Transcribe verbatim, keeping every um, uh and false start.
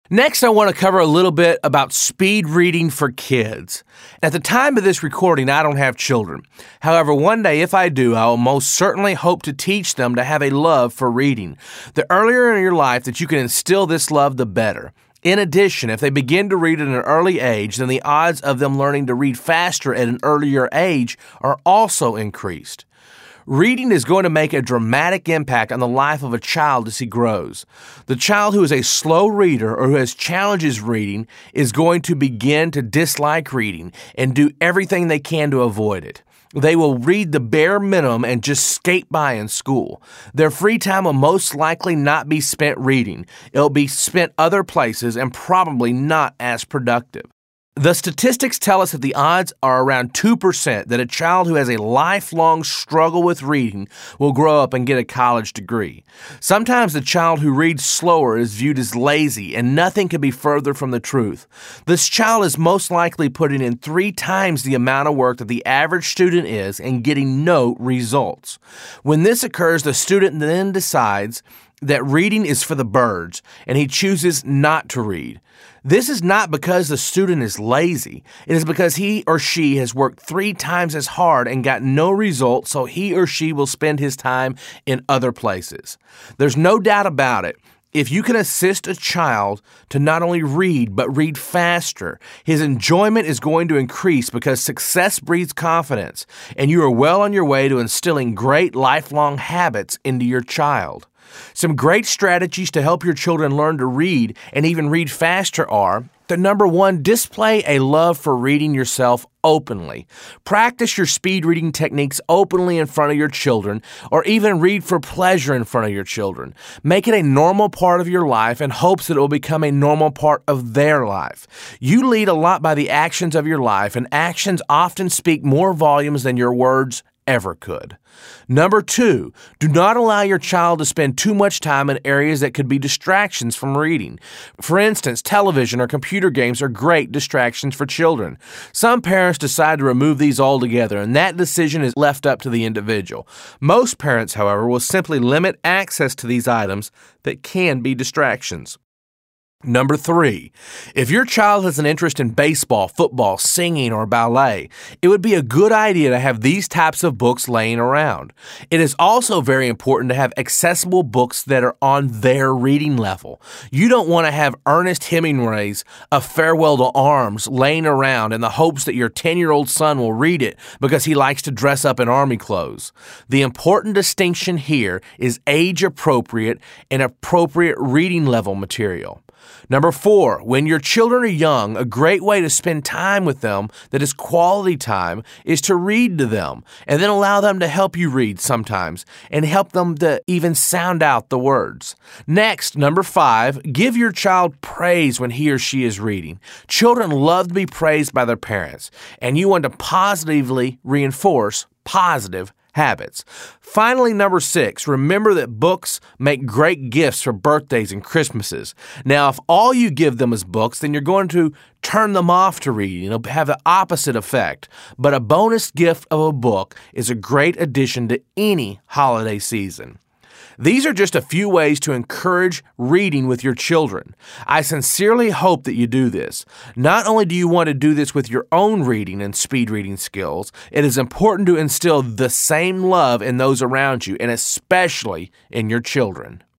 Next, I want to cover a little bit about speed reading for kids. At the time of this recording, I don't have children. However, one day, if I do, I will most certainly hope to teach them to have a love for reading. The earlier in your life that you can instill this love, the better. In addition, if they begin to read at an early age, then the odds of them learning to read faster at an earlier age are also increased. Reading is going to make a dramatic impact on the life of a child as he grows. The child who is a slow reader or who has challenges reading is going to begin to dislike reading and do everything they can to avoid it. They will read the bare minimum and just skate by in school. Their free time will most likely not be spent reading. It'll be spent other places and probably not as productive. The statistics tell us that the odds are around two percent that a child who has a lifelong struggle with reading will grow up and get a college degree. Sometimes the child who reads slower is viewed as lazy, and nothing could be further from the truth. This child is most likely putting in three times the amount of work that the average student is and getting no results. When this occurs, the student then decides that reading is for the birds, and he chooses not to read. This is not because the student is lazy. It is because he or she has worked three times as hard and got no results, so he or she will spend his time in other places. There's no doubt about it. If you can assist a child to not only read, but read faster, his enjoyment is going to increase because success breeds confidence, and you are well on your way to instilling great lifelong habits into your child. Some great strategies to help your children learn to read and even read faster are: the number one, display a love for reading yourself openly. Practice your speed reading techniques openly in front of your children, or even read for pleasure in front of your children. Make it a normal part of your life in hopes that it will become a normal part of their life. You lead a lot by the actions of your life, and actions often speak more volumes than your words ever could. Number two, do not allow your child to spend too much time in areas that could be distractions from reading. For instance, television or computer games are great distractions for children. Some parents decide to remove these altogether, and that decision is left up to the individual. Most parents, however, will simply limit access to these items that can be distractions. Number three, if your child has an interest in baseball, football, singing, or ballet, it would be a good idea to have these types of books laying around. It is also very important to have accessible books that are on their reading level. You don't want to have Ernest Hemingway's A Farewell to Arms laying around in the hopes that your ten-year-old son will read it because he likes to dress up in army clothes. The important distinction here is age-appropriate and appropriate reading level material. Number four, when your children are young, a great way to spend time with them that is quality time is to read to them, and then allow them to help you read sometimes and help them to even sound out the words. Next, number five, give your child praise when he or she is reading. Children love to be praised by their parents, and you want to positively reinforce positive habits. Finally, number six, remember that books make great gifts for birthdays and Christmases. Now, if all you give them is books, then you're going to turn them off to reading. It'll have the opposite effect. But a bonus gift of a book is a great addition to any holiday season. These are just a few ways to encourage reading with your children. I sincerely hope that you do this. Not only do you want to do this with your own reading and speed reading skills, it is important to instill the same love in those around you, and especially in your children.